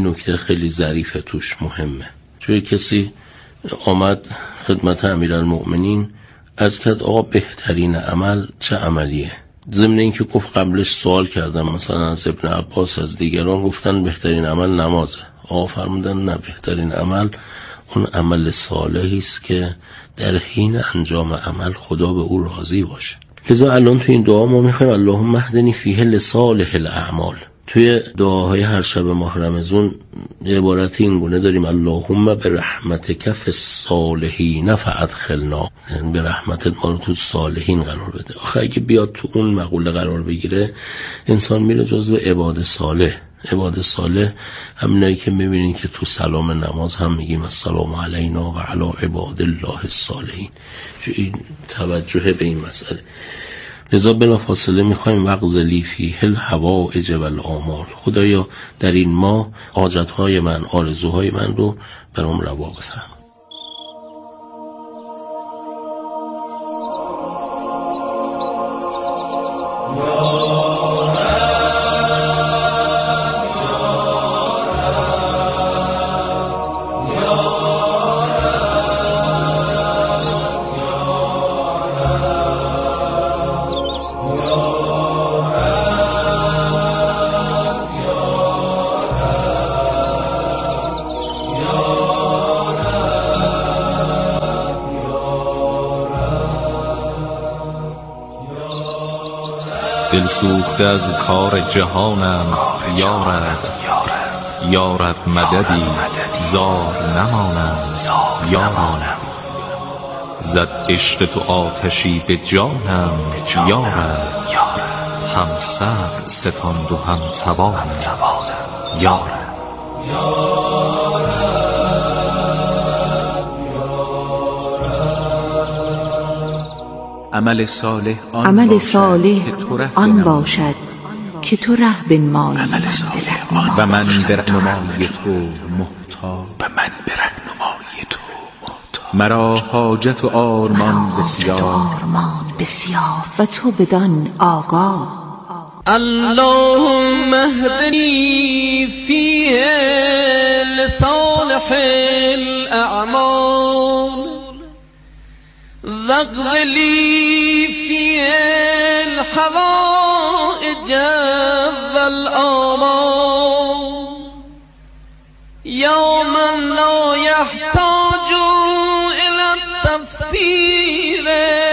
این نکته خیلی ظریفه توش، مهمه. چون کسی آمد خدمت امیرالمؤمنین عرض کرد آقا بهترین عمل چه عملیه؟ ضمن اینکه گفت قبلش سوال کردم مثلا از ابن عباس، از دیگران گفتن بهترین عمل نمازه. آقا فرمودن نه، بهترین عمل اون عمل صالحی است که در حین انجام عمل خدا به او راضی باشه. لذا الان تو این دعا ما میخوایم اللهم اهدنی فیه لصالح الاعمال. توی دعاهای هر شب ماه رمضان عبارتی این گونه داریم اللهم برحمتک فی الصالحین فادخلنا، یعنی به رحمتت ما رو تو صالحین قرار بده. آخه اگه بیاد تو اون مقوله قرار بگیره انسان میره جزو عباد صالح. عباد صالح همینایی که میبینین که تو سلام نماز هم میگیم السلام علینا و علی عباد الله الصالحین. این توجه به این مسئله. لذا بلا فاصله میخوایم وغزلی فیه الحوائج والآمال. خدایا در این ماه حاجتهای من، آرزوهای من رو برام روا بفرما. دل سوخته از کار جهانم یارب، یارب مددی زار نمانم یارب. زد عشق تو آتشی به جانم یارب، هم صبر ستاند و هم توانم یارب. عمل صالح آن باشد که تو ره بنمایی و من به رهنمایی تو محتاج. مرا حاجت و آرمان بسیار و تو بدان آگاه. اللهم اهدنی فیه لصالح الاعمال واغفر لي فيه الحوائج والآمال يا من لا يحتاج إلى التفسير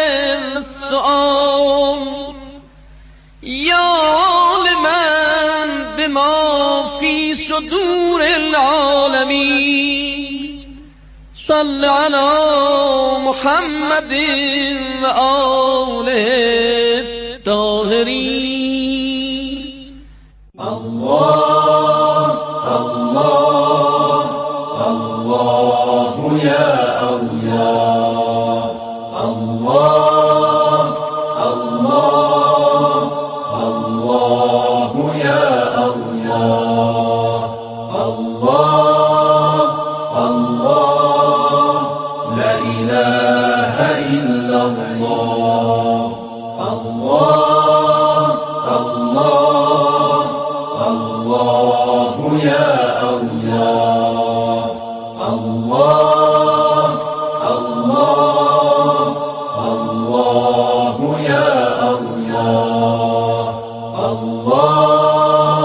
السؤال يا عالما بما في صدور العالمين صل على محمد وآله الطاهرين. الله الله الله يا الله الله الله الله يا الله الله الله لا إله إلا الله الله الله الله يا الله الله الله الله يا الله الله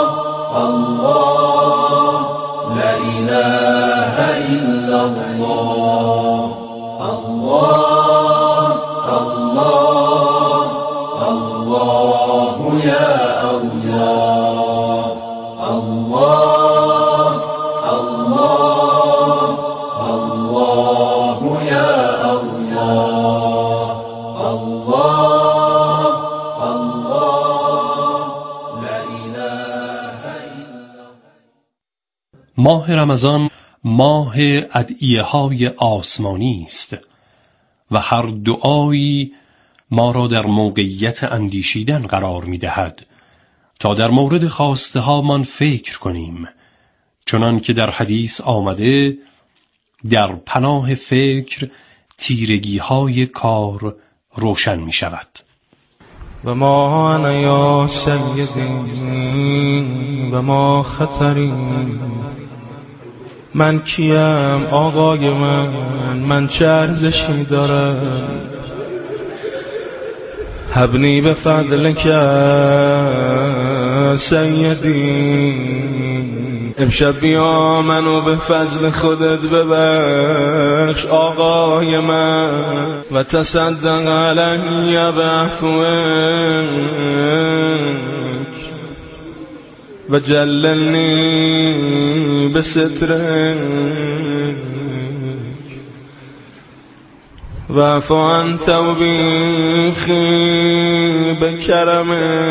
الله لا إله إلا الله الله الله الله يا الله الله الله الله يا الله الله الله لا إله إلا. ماه رمضان ماه ادعیه‌های آسمانی است و هر دعایی ما را در موقعیت اندیشیدن قرار می‌دهد تا در مورد خواسته هامان فکر کنیم، چنان که در حدیث آمده در پناه فکر تیرگی های کار روشن می شود. و ما انا یا سیدی و ما خطری من کیم آقای من چه ارزشی دارم؟ حبنی به فضلک سیدی، امشب بیا منو به فضل خودت ببخش آقای من، و تصدق علی بعفوک و جللنی به سترک واعف عن توبیخی به کرم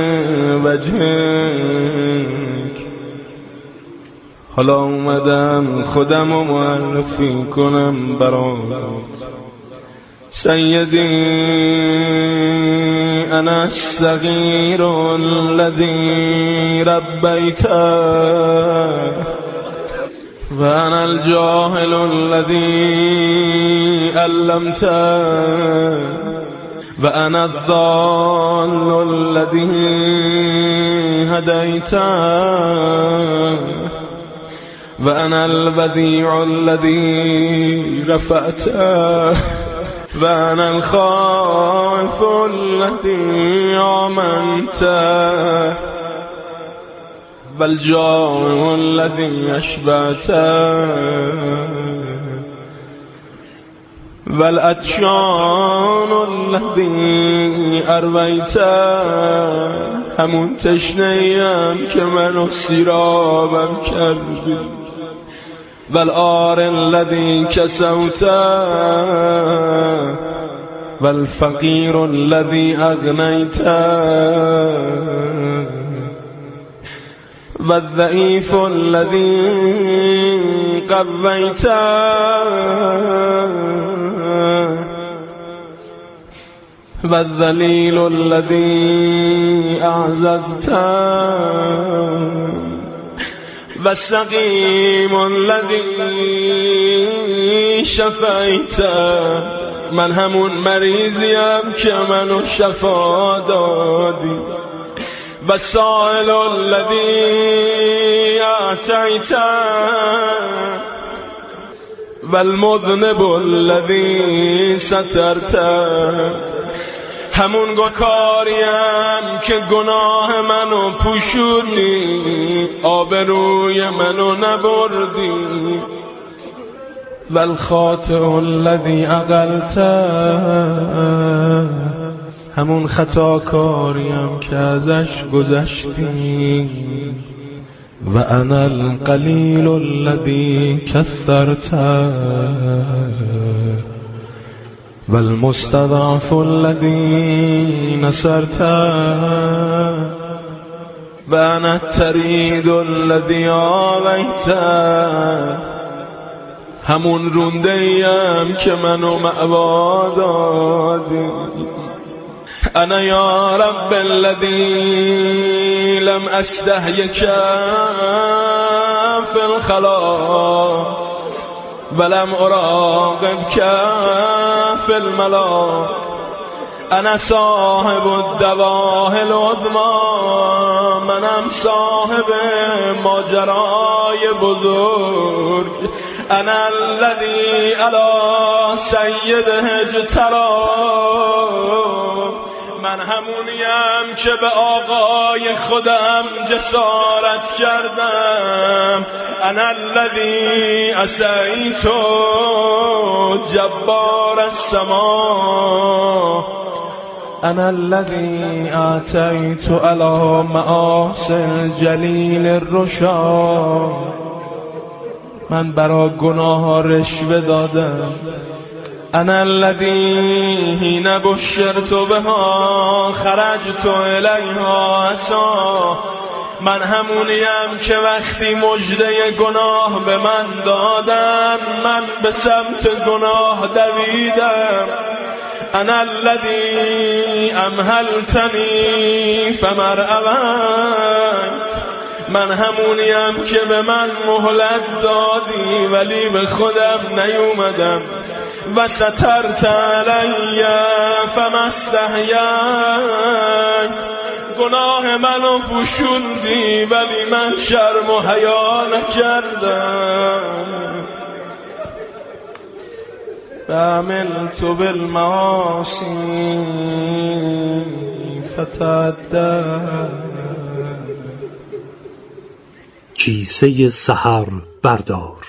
وجهک. حالا اومدم خودم رو معرفی کنم برات. سیدی انا الصغیر الذی ربیته و انا الجاهل الذی علمته و انا الضال الذی هدیته و انا الودیع الذی رفعته و انا الخائف الذی آمنته و الجائع الذی اشبعته و العطشان الذی ارویته. همون تشنه‌ایم که منو سیرابم کردی. و العار الذی کسوته و الفقیر الذی اغنیته و الضعیف الذی قویته و الذلیل الذی اعززته و السقیم الذی شفیته. من همون مریضیم که منو شفا دادی. و السائل الذی اعطیته و المذنب الذی سترته. همون کاریم که گناه منو پوشوندی، آبروی منو نبردی. و الخاطئ الذی عقلته. همون خطاکاریم که ازش گذشتی. و انا القلیل الذی کثرته و المستضعف الذی نصرته و انا الطرید الذی آویته. همون رونده‌ایم که منو مأوا دادی. انا یا رب الذی لم استحیک فی الخلا ولم اراقبک فی الملا. انا صاحب الدواه العظمی، منم صاحب ماجرای بزرگ. انا الذی علی سیده اجتری. من همونیم که به آقای خودم جسارت کردم. انا الذی عصیت جبار السما. انا الذی اعطیت علی معاصی الجلیل الرشاد. من برا گناه رشوه دادم. انا الذی حین بشرت بها خرجت الیها عصا. من همونیم که وقتی مژده گناه به من دادن، من به سمت گناه دویدم. انا الذی امهلتنی فمرعوت. من همونیم که به من مهلت دادی ولی به خودم نیومدم. و سترت علی فما استحییت. گناه منو پوشوندی ولی من شرم و حیا نکردم. بعملت بالمعاصی فتعدد. کیسه سحر بردار.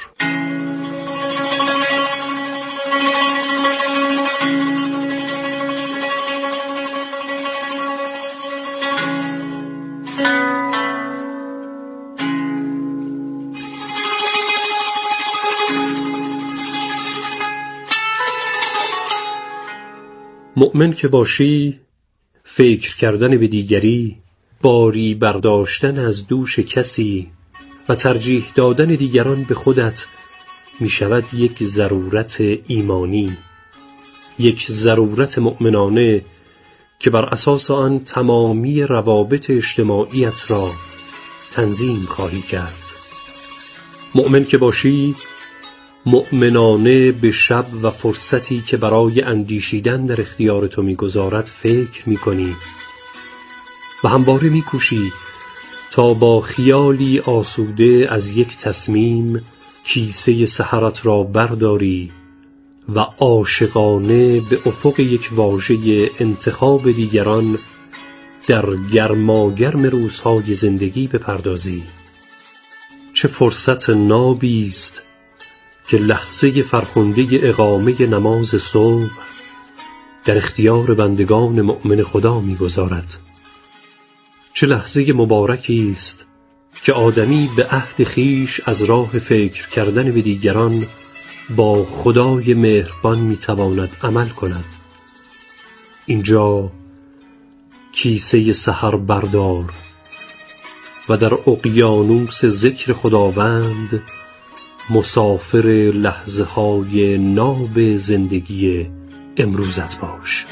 مؤمن که باشی، فکر کردن به دیگری، باری برداشتن از دوش کسی و ترجیح دادن دیگران به خودت می شود یک ضرورت ایمانی، یک ضرورت مؤمنانه که بر اساس آن تمامی روابط اجتماعیت را تنظیم خواهی کرد. مؤمن که باشی، مؤمنانه به شب و فرصتی که برای اندیشیدن در اختیار تو می‌گذارد فکر می‌کنی و همواره می‌کوشی تا با خیالی آسوده از یک تصمیم کیسه سحرت را برداری و عاشقانه به افق یک واژه انتخاب دیگران در گرماگرم روزهای زندگی بپردازی. چه فرصت نابی است که لحظه فرخنده اقامه نماز صبح در اختیار بندگان مؤمن خدا می‌گذارد. چه لحظه مبارکی است که آدمی به عهد خویش از راه فکر کردن به دیگران با خدای مهربان می‌تواند عمل کند. اینجا کیسه سحر بردار و در اقیانوس ذکر خداوند مسافر لحظه های ناب زندگی امروزت باش.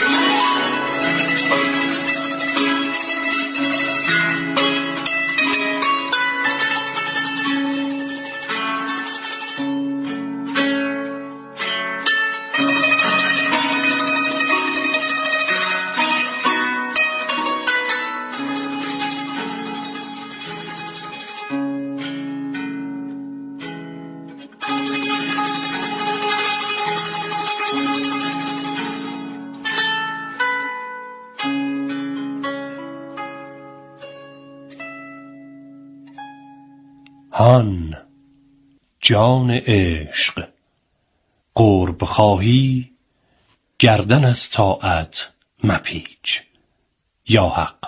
هان جان عشق، قرب خواهی گردن از طاعت مپیچ. یا حق.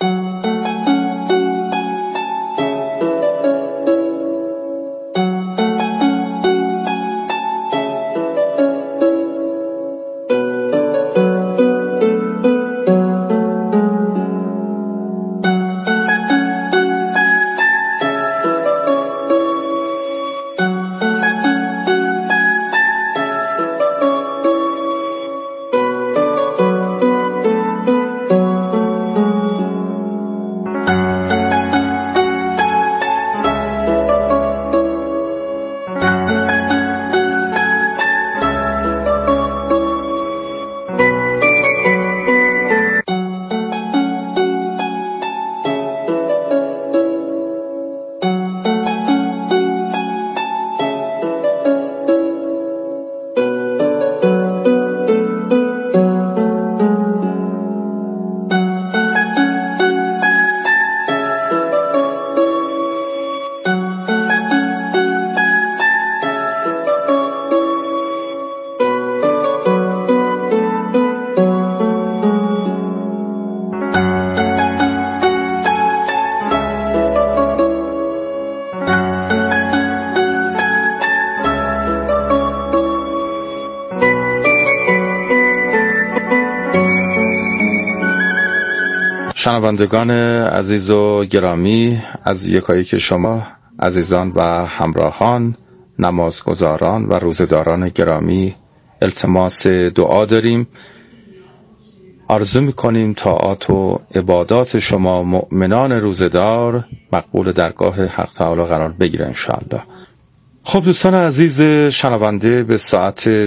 شنوندگان عزیز و گرامی، از یکایک شما عزیزان و همراهان، نمازگزاران و روزه‌داران گرامی التماس دعا داریم. آرزو می‌کنیم طاعات و عبادات شما مؤمنان روزه‌دار مقبول درگاه حق تعالی قرار بگیره انشاءالله. خب دوستان عزیز شنونده، به ساعت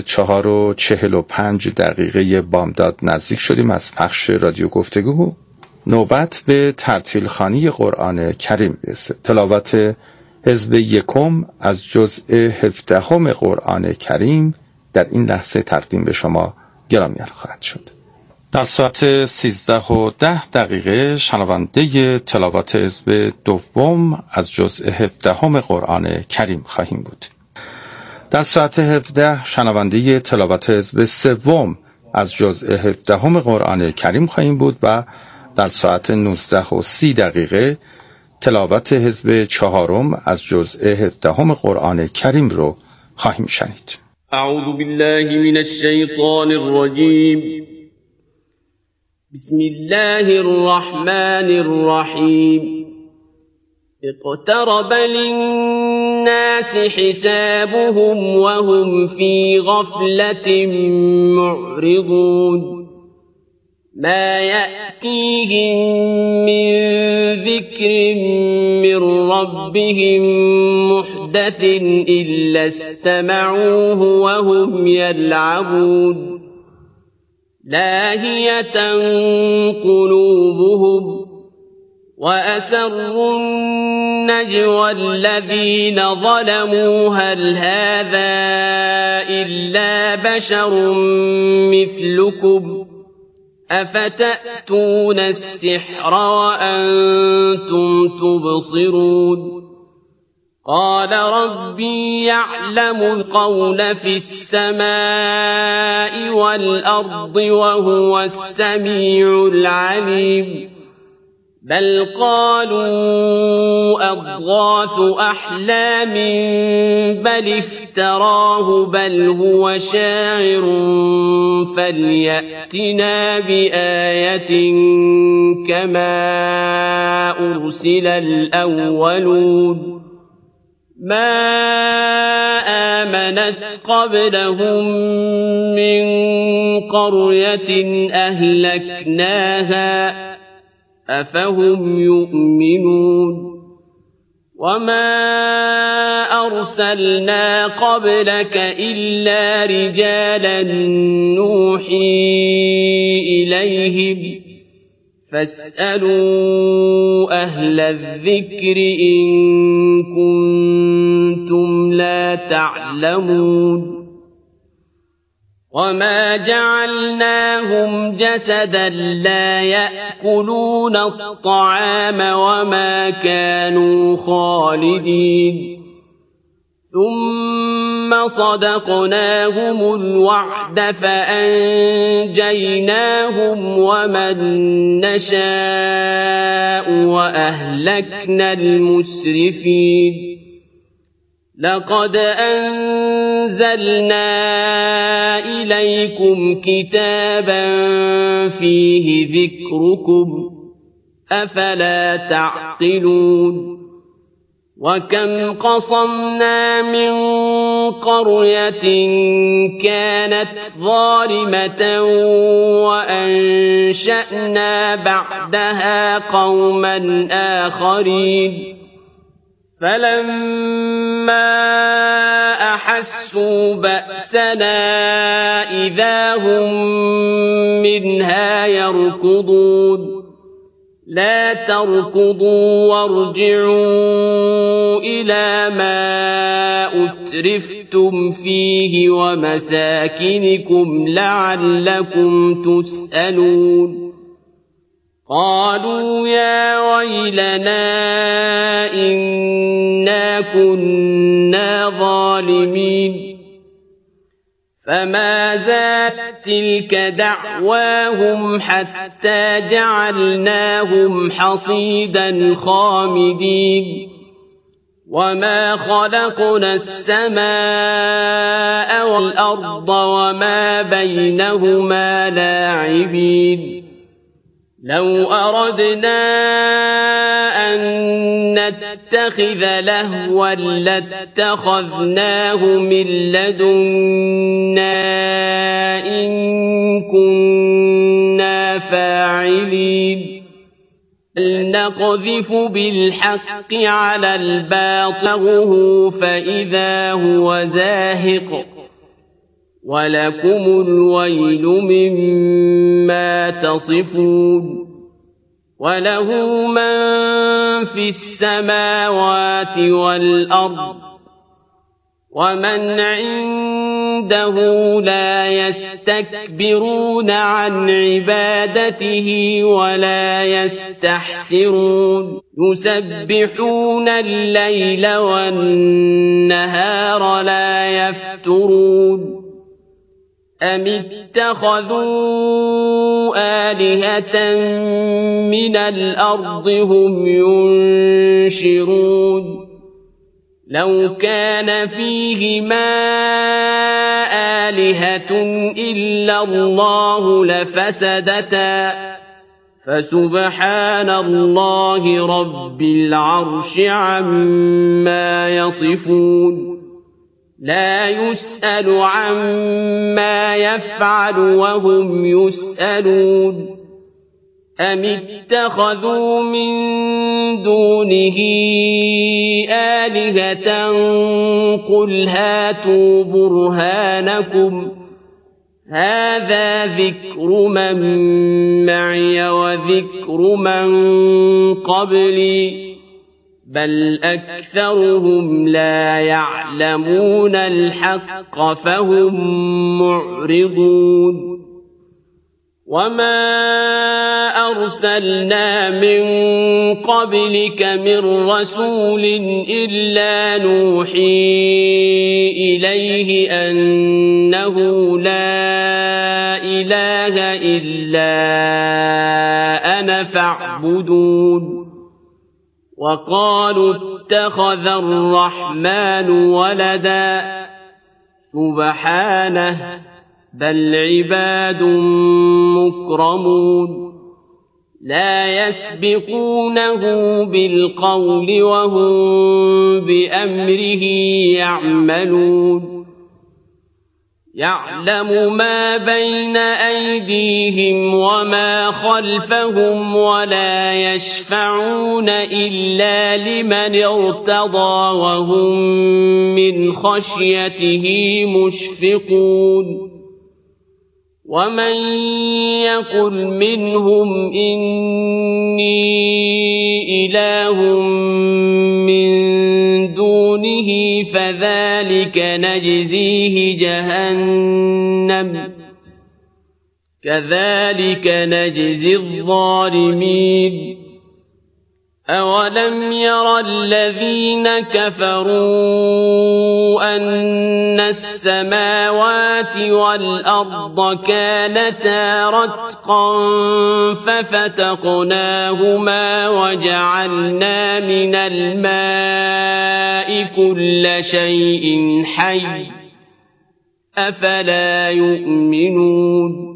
4:45 بامداد نزدیک شدیم از پخش رادیو گفتگو. نوبت به ترتیل خوانی قرآن کریم رسید. تلاوت حزب یکم از جزء 17 قرآن کریم در این لحظه تقدیم به شما گرامیان خواهد شد. در ساعت 13:10 شنونده تلاوت حزب دوم از جزء 17 قرآن کریم خواهیم بود. در ساعت 17 شنونده تلاوت حزب سوم از جزء 17 قرآن کریم خواهیم بود و در ساعت 19:30 تلاوت حزب چهارم از جزء 17 قرآن کریم رو خواهیم شنید. اعوذ بالله من الشیطان الرجیم. بسم الله الرحمن الرحیم. اقترب للناس حسابهم وهم في غفلة معرضون ما يأتيهم من ذكر من ربهم محدث إلا استمعوه وهم يلعبون لاهية قلوبهم وأسروا النجوى الذين ظلموا هل هذا إلا بشر مثلكم أفتأتون السحر وأنتم تبصرون قال ربي يعلم القول في السماء والأرض وهو السميع العليم بل قالوا أضغاث أحلام بل افتراه بل هو شاعر فليأتنا بآية كما أرسل الأولون ما آمنت قبلهم من قرية أهلكناها أفهم يؤمنون وما أرسلنا قبلك إلا رجالا نوحي إليهم فاسألوا أهل الذكر إن كنتم لا تعلمون وما جعلناهم جسدا لا يأكلون الطعام وما كانوا خالدين ثم صدقناهم الوعد فأنجيناهم ومن نشاء وأهلكنا المسرفين لقد أنزلنا إليكم كتابا فيه ذكركم أفلا تعقلون وكم قصمنا من قرية كانت ظالمة وأنشأنا بعدها قوما آخرين فلما أحسوا بأسنا إذا هم منها يركضون لا تركضوا وارجعوا إلى ما أترفتم فيه ومساكنكم لعلكم تسألون قالوا يا ويلنا إنا كنا ظالمين فما زالت تلك دعواهم حتى جعلناهم حصيدا خامدين وما خلقنا السماء والأرض وما بينهما لاعبين لو أردنا أن نتخذ لهوا لاتخذناه من لدنا إن كنا فاعلين نقذف بالحق على الباطل فإذا هو زاهق ولكم الويل مما تصفون وله من في السماوات والأرض ومن عنده عنده لا يستكبرون عن عبادته ولا يستحسرون يسبحون الليل والنهار لا يفترون أم اتخذوا آلهة من الأرض هم ينشرون لو كان فيهما آلهة إلا الله لفسدتا فسبحان الله رب العرش عما يصفون لا يسأل عما يفعل وهم يسألون أم اتخذوا من دونه آلهة قل هاتوا برهانكم هذا ذكر من معي وذكر من قبلي بل أكثرهم لا يعلمون الحق فهم معرضون وما أرسلنا من قبلك من رسول إلا نوحي إليه أنه لا إله إلا أنا فاعبدون وقالوا اتخذ الرحمن ولدا سبحانه بل عباد مكرمون لا يسبقونه بالقول وهم بأمره يعملون يعلم ما بين أيديهم وما خلفهم ولا يشفعون إلا لمن ارتضى وهم من خشيته مشفقون ومن يقل منهم إني إله من دونه فذلك نجزيه جهنم كذلك نجزي الظالمين أولم ير الذين كفروا أن السماوات والأرض كانتا رتقا ففتقناهما وجعلنا من الماء كل شيء حي أفلا يؤمنون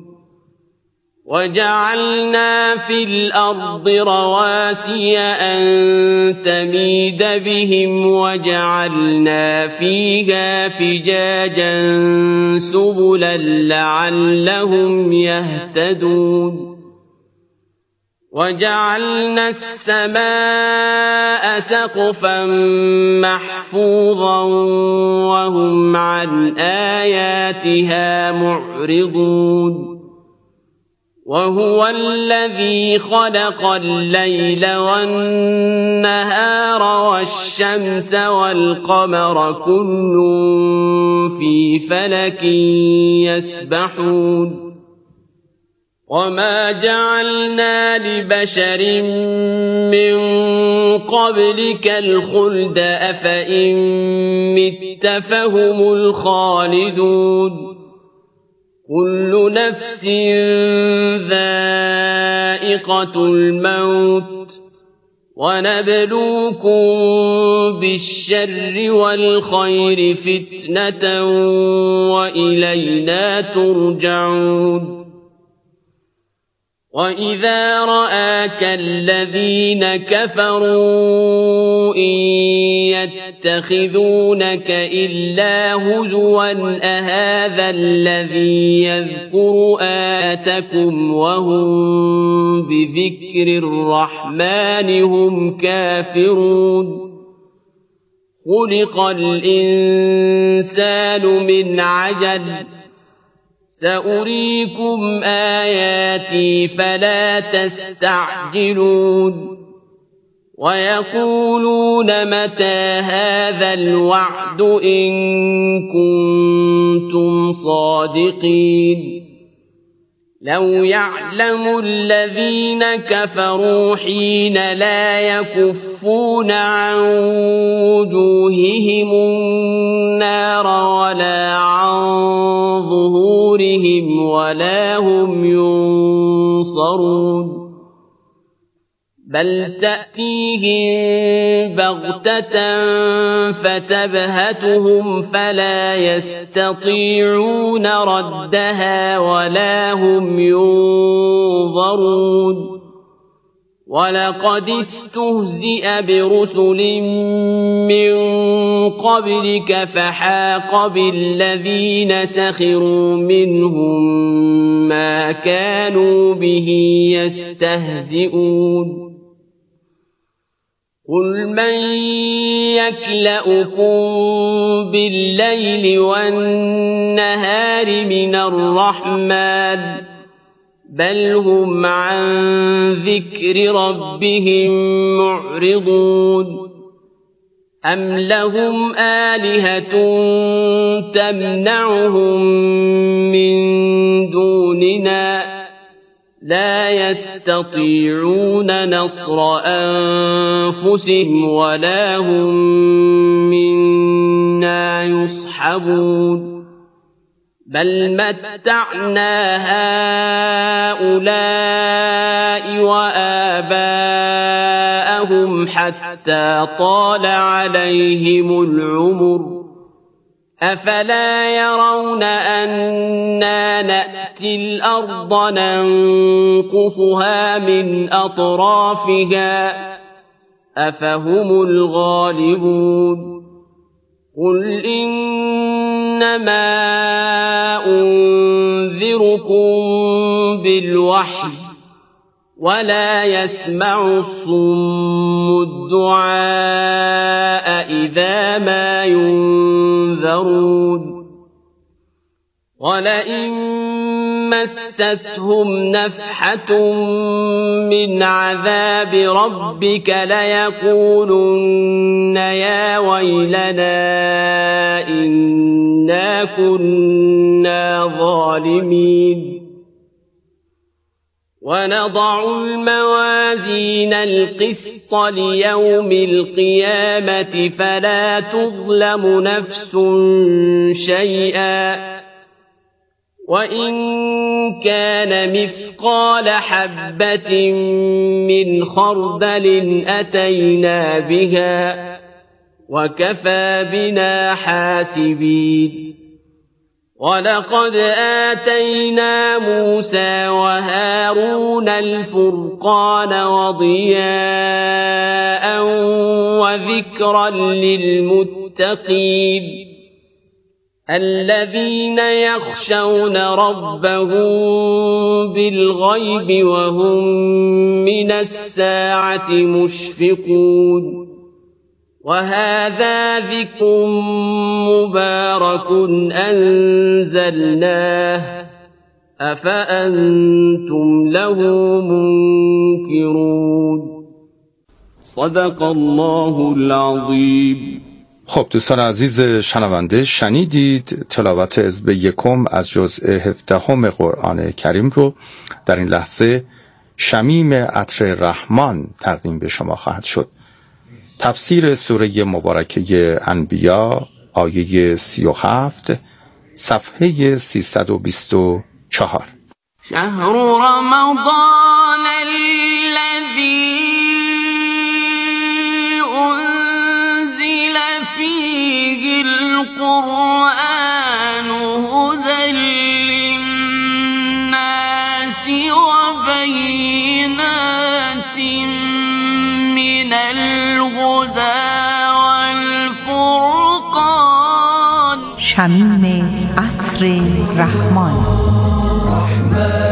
وجعلنا في الأرض رواسي أن تميد بهم وجعلنا فيها فجاجا سبلا لعلهم يهتدون وجعلنا السماء سقفا محفوظا وهم عن آياتها معرضون وهو الذي خلق الليل والنهار والشمس والقمر كل في فلك يسبحون وما جعلنا لبشر من قبلك الخلد أفإن مت فهم الخالدون كل نفس ذائقة الموت ونبلوكم بالشر والخير فتنة وإلينا ترجعون وإذا رآك الذين كفروا إن يتخذونك إلا هزوا أهذا الذي يذكر آياتكم وهم بذكر الرحمن هم كافرون خلق الإنسان من عجل سأريكم آياتي فلا تستعجلون ويقولون متى هذا الوعد إن كنتم صادقين لو يعلم الذين كفروا حين لا يكفون عن وجوههم النار ولا عن ظهورهم ولا هم ينصرون بل تأتيهم بغتة فتبهتهم فلا يستطيعون ردها ولا هم ينظرون ولقد استهزئ برسل من قبلك فحاق بالذين سخروا منهم ما كانوا به يستهزئون قل من يكلؤكم بالليل والنهار من الرحمن بل هم عن ذكر ربهم معرضون أم لهم آلهة تمنعهم من دوننا لا يستطيعون نصر أنفسهم ولا هم منا يصحبون بل متعنا هؤلاء وآباءهم حتى طال عليهم العمر أفلا يرون أنا نأتي الأرض ننقصها من أطرافها أفهم الغالبون قل إنما أنذركم بالوحي ولا يسمع الصم الدعاء إذا ما ينذرون ولئن مستهم نفحة من عذاب ربك ليقولن يا ويلنا إنا كنا ظالمين ونضع الموازين القسط ليوم القيامة فلا تظلم نفس شيئا وإن كان مثقال حبة من خردل أتينا بها وكفى بنا حاسبين ولقد آتينا موسى وهارون الفرقان وضياء وذكرا للمتقين الذين يخشون ربهم بالغيب وهم من الساعة مشفقون وهذا ذكر مبارك أنزلناه أفأنتم له منكرون صدق الله العظیم. خب دوستان عزیز شنونده، شنیدید تلاوت حزب یکم از جزء 17 قرآن کریم رو. در این لحظه شمیم عطر رحمان تقدیم به شما خواهد شد. تفسیر سوره مبارکه انبیا آیه 37 صفحه 324. شهر رمضان الذي أنزل فيه القرآن هدى للناس وبينات من الهدى والفرقان. شمیم عطر رحمان.